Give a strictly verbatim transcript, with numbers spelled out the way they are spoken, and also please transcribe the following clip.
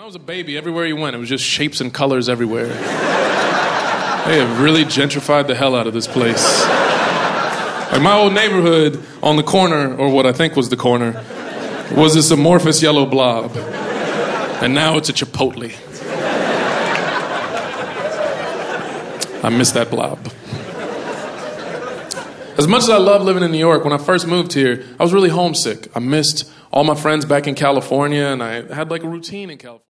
I was a baby, everywhere you went, it was just shapes and colors everywhere. They have really gentrified the hell out of this place. Like my old neighborhood on the corner, or what I think was the corner, was this amorphous yellow blob. And now it's a Chipotle. I miss that blob. As much as I love living in New York, when I first moved here, I was really homesick. I missed all my friends back in California, and I had like a routine in California.